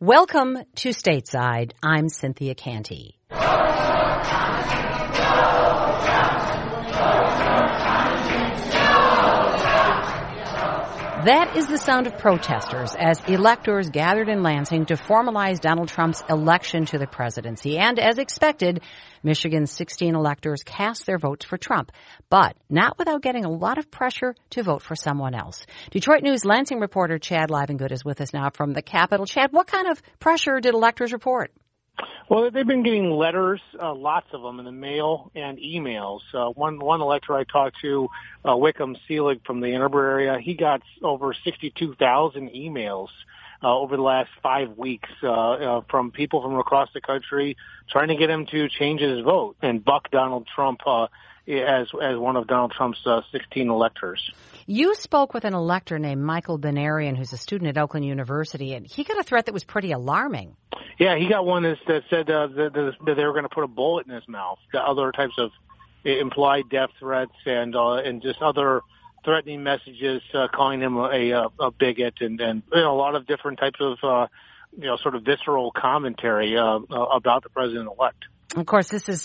Welcome to Stateside. I'm Cynthia Canty. That is the sound of protesters as electors gathered in Lansing to formalize Donald Trump's election to the presidency. And as expected, Michigan's 16 electors cast their votes for Trump, but not without getting a lot of pressure to vote for someone else. Detroit News Lansing reporter Chad Livengood is with us now from the Capitol. Chad, what kind of pressure did electors report? Well, they've been getting letters, lots of them, in the mail and emails. One elector I talked to, Wickham Seelig from the Ann Arbor area, he got over 62,000 emails over the last 5 weeks from people from across the country trying to get him to change his vote and buck Donald Trump as one of Donald Trump's 16 electors. You spoke with an elector named Michael Benarian, who's a student at Oakland University, and he got a threat that was pretty alarming. Yeah, he got one that said that they were going to put a bullet in his mouth. Other types of implied death threats and just other threatening messages, calling him a bigot and a lot of different types of sort of visceral commentary about the president-elect. Of course, this is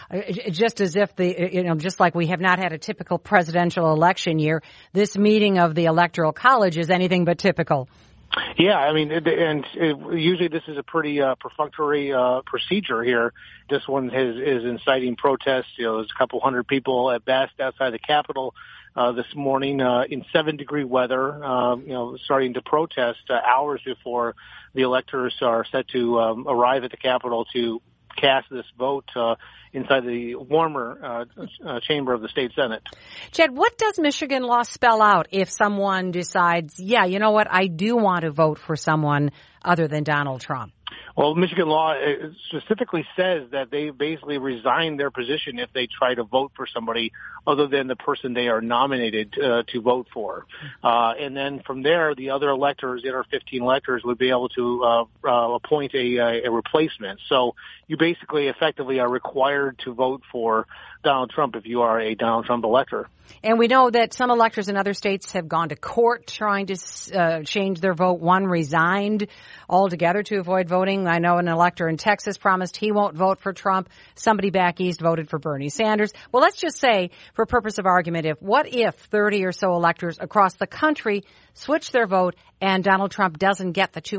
just as if just like we have not had a typical presidential election year, this meeting of the Electoral College is anything but typical. Yeah, I mean, usually this is a pretty perfunctory procedure here. This one is inciting protests. There's a couple hundred people at best outside the Capitol this morning in 7-degree weather, starting to protest hours before the electors are set to arrive at the Capitol to cast this vote inside the warmer chamber of the state Senate. Chad, what does Michigan law spell out if someone decides, yeah, you know what, I do want to vote for someone other than Donald Trump? Well, Michigan law specifically says that they basically resign their position if they try to vote for somebody other than the person they are nominated to vote for. And then from there, the other electors, the other 15 electors, would be able to appoint a replacement. So you basically effectively are required to vote for Donald Trump if you are a Donald Trump elector. And we know that some electors in other states have gone to court trying to change their vote. One resigned altogether to avoid voting. I know an elector in Texas promised he won't vote for Trump. Somebody back east voted for Bernie Sanders. Well, let's just say, for purpose of argument, what if 30 or so electors across the country switch their vote and Donald Trump doesn't get the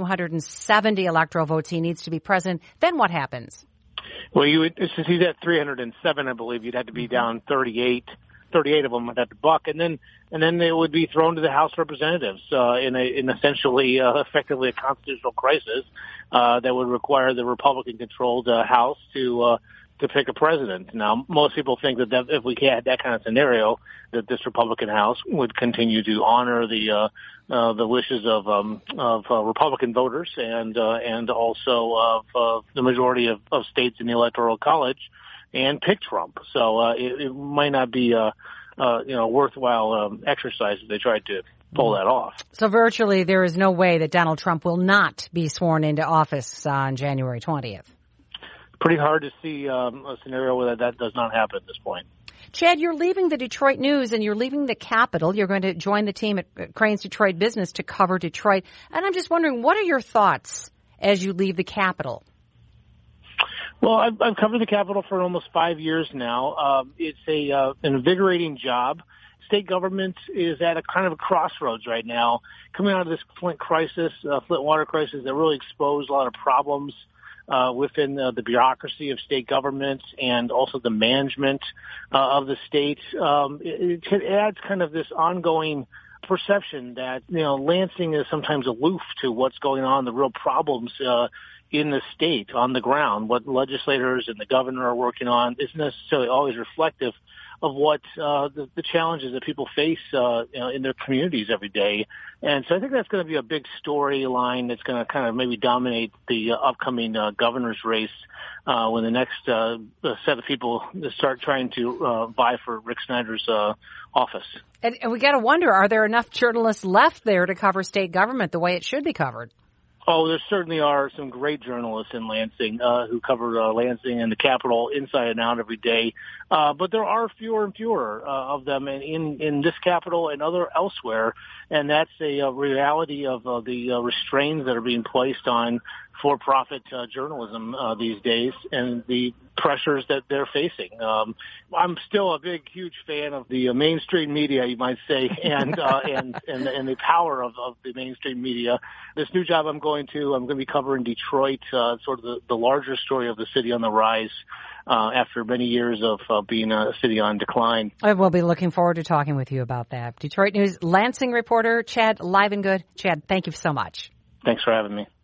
270 electoral votes he needs to be president? Then what happens? Well, since he's at 307, I believe, you'd have to be down 38 of them would have to buck, and then they would be thrown to the House of Representatives in essentially effectively a constitutional crisis that would require the Republican-controlled House to pick a president. Now, most people think that if we had that kind of scenario, that this Republican House would continue to honor the wishes of Republican voters and also of the majority of states in the Electoral College, and pick Trump. So it might not be a worthwhile exercise if they tried to pull that off. So virtually there is no way that Donald Trump will not be sworn into office on January 20th. Pretty hard to see a scenario where that does not happen at this point. Chad, you're leaving the Detroit News and you're leaving the Capitol. You're going to join the team at Crain's Detroit Business to cover Detroit. And I'm just wondering, what are your thoughts as you leave the Capitol? Well, I've covered the Capitol for almost 5 years now. It's an invigorating job. State government is at a kind of a crossroads right now, coming out of this Flint water crisis that really exposed a lot of problems within the bureaucracy of state government and also the management of the state. It adds kind of this ongoing perception that, Lansing is sometimes aloof to what's going on, the real problems in the state on the ground. What legislators and the governor are working on isn't necessarily always reflective of what the challenges that people face in their communities every day. And so I think that's going to be a big storyline that's going to kind of maybe dominate the upcoming governor's race when the next set of people start trying to vie for Rick Snyder's office. And we got to wonder, are there enough journalists left there to cover state government the way it should be covered? Oh, there certainly are some great journalists in Lansing who cover Lansing and the Capitol inside and out every day. But there are fewer and fewer of them in this Capitol and elsewhere. And that's a reality of the restraints that are being placed on for-profit journalism these days and the pressures that they're facing. I'm still a huge fan of the mainstream media, you might say, and the power of the mainstream media. This new job I'm going to be covering Detroit, sort of the larger story of the city on the rise after many years of being a city on decline. I will be looking forward to talking with you about that. Detroit News Lansing reporter Chad Livengood. Chad, thank you so much. Thanks for having me.